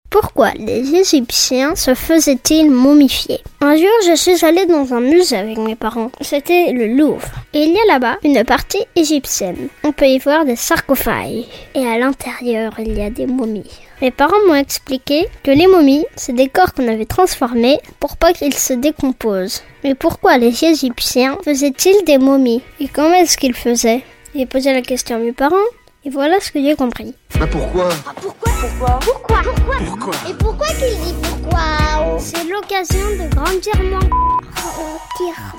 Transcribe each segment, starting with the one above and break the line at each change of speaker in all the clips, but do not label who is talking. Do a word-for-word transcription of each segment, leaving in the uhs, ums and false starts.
Pourquoi les Égyptiens se faisaient-ils momifier? Un jour, je suis allée dans un musée avec mes parents. C'était le Louvre. Et il y a là-bas une partie égyptienne. On peut y voir des sarcophages. Et à l'intérieur, il y a des momies. Mes parents m'ont expliqué que les momies, c'est des corps qu'on avait transformés pour pas qu'ils se décomposent. Mais pourquoi les Égyptiens faisaient-ils des momies? Et comment est-ce qu'ils faisaient? J'ai posé la question à mes parents. Et voilà ce que j'ai compris.
Mais pourquoi?
Ah, pourquoi? Pourquoi? Pourquoi? Pourquoi?
Pourquoi?
Et pourquoi qu'il dit pourquoi?
C'est l'occasion de grandir moins.
Grandir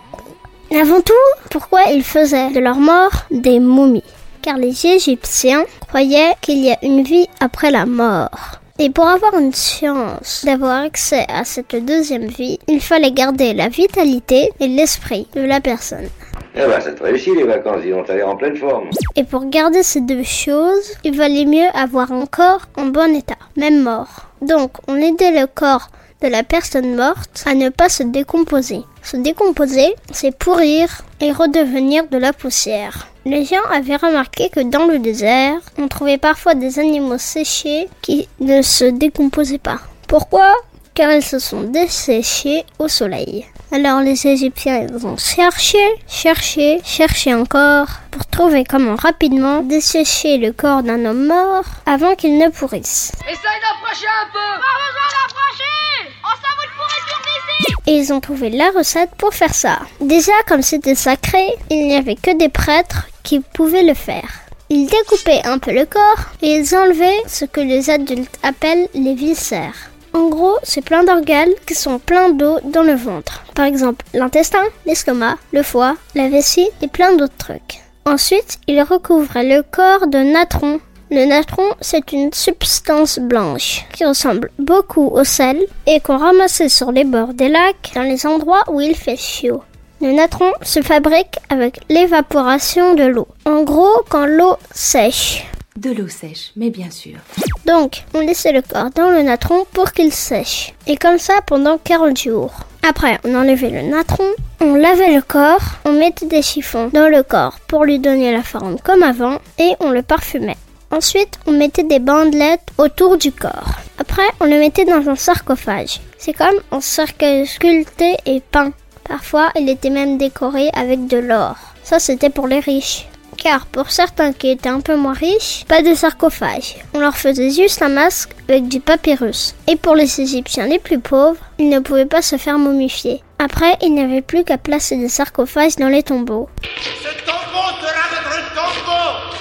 moins.
Avant tout, pourquoi ils faisaient de leur mort des momies? Car les Égyptiens croyaient qu'il y a une vie après la mort. Et pour avoir une chance d'avoir accès à cette deuxième vie, il fallait garder la vitalité et l'esprit de la personne.
Eh ben, ça te réussit les vacances, ils vont t'aller en pleine forme.
Et pour garder ces deux choses, il valait mieux avoir un corps en bon état, même mort. Donc, on aidait le corps de la personne morte à ne pas se décomposer. Se décomposer, c'est pourrir et redevenir de la poussière. Les gens avaient remarqué que dans le désert, on trouvait parfois des animaux séchés qui ne se décomposaient pas. Pourquoi? Car ils se sont desséchés au soleil. Alors les Égyptiens, ils ont cherché, cherché, cherché encore pour trouver comment rapidement dessécher le corps d'un homme mort avant qu'il ne pourrisse.
Essaye d'approcher un peu!
Pas besoin d'approcher! Oh, ça vous le pourrez sur d'ici!
Et ils ont trouvé la recette pour faire ça. Déjà, comme c'était sacré, il n'y avait que des prêtres qui pouvaient le faire. Ils découpaient un peu le corps et ils enlevaient ce que les adultes appellent les viscères. En gros, c'est plein d'organes qui sont pleins d'eau dans le ventre. Par exemple, l'intestin, l'estomac, le foie, la vessie et plein d'autres trucs. Ensuite, ils recouvraient le corps de natron. Le natron, c'est une substance blanche qui ressemble beaucoup au sel et qu'on ramassait sur les bords des lacs dans les endroits où il fait chaud. Le natron se fabrique avec l'évaporation de l'eau. En gros, quand l'eau sèche.
De l'eau sèche, mais bien sûr.
Donc, on laissait le corps dans le natron pour qu'il sèche. Et comme ça pendant quarante jours. Après, on enlevait le natron, on lavait le corps, on mettait des chiffons dans le corps pour lui donner la forme comme avant et on le parfumait. Ensuite, on mettait des bandelettes autour du corps. Après, on le mettait dans un sarcophage. C'est comme un cercueil sculpté et peint. Parfois, il était même décoré avec de l'or. Ça, c'était pour les riches. Car pour certains qui étaient un peu moins riches, pas de sarcophage. On leur faisait juste un masque avec du papyrus. Et pour les Égyptiens les plus pauvres, ils ne pouvaient pas se faire momifier. Après, il n'y avait plus qu'à placer des sarcophages dans les tombeaux.
Ce tombeau sera notre tombeau.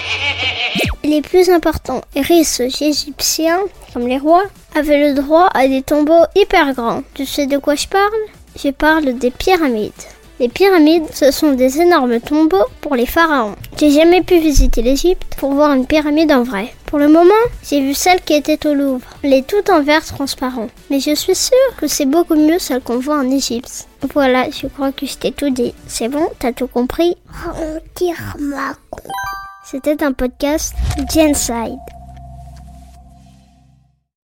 Les plus importants et riches Égyptiens, comme les rois, avaient le droit à des tombeaux hyper grands. Tu sais de quoi je parle? Je parle des pyramides. Les pyramides, ce sont des énormes tombeaux pour les pharaons. J'ai jamais pu visiter l'Égypte pour voir une pyramide en vrai. Pour le moment, j'ai vu celle qui était au Louvre. Elle est toute en verre transparent. Mais je suis sûre que c'est beaucoup mieux celle qu'on voit en Égypte. Voilà, je crois que je t'ai tout dit. C'est bon, t'as tout compris?
Grandir moins.
C'était un podcast Genside.